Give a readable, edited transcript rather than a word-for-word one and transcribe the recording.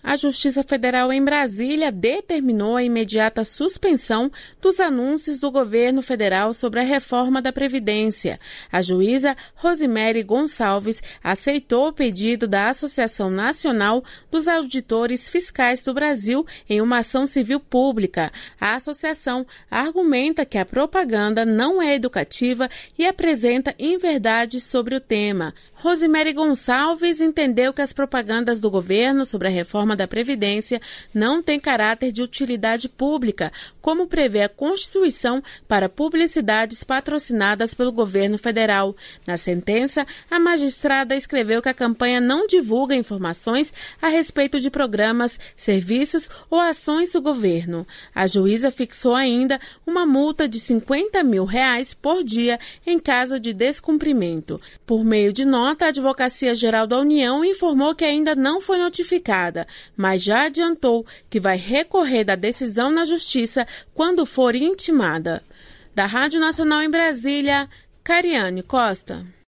A Justiça Federal em Brasília determinou a imediata suspensão dos anúncios do governo federal sobre a reforma da Previdência. A juíza Rosemary Gonçalves aceitou o pedido da Associação Nacional dos Auditores Fiscais do Brasil em uma ação civil pública. A associação argumenta que a propaganda não é educativa e apresenta inverdades sobre o tema. Rosemary Gonçalves entendeu que as propagandas do governo sobre a reforma da Previdência não têm caráter de utilidade pública, como prevê a Constituição para publicidades patrocinadas pelo governo federal. Na sentença, a magistrada escreveu que a campanha não divulga informações a respeito de programas, serviços ou ações do governo. A juíza fixou ainda uma multa de R$50 mil por dia em caso de descumprimento. Por meio de nota, a Advocacia Geral da União informou que ainda não foi notificada, mas já adiantou que vai recorrer da decisão na Justiça quando for intimada. Da Rádio Nacional em Brasília, Cariane Costa.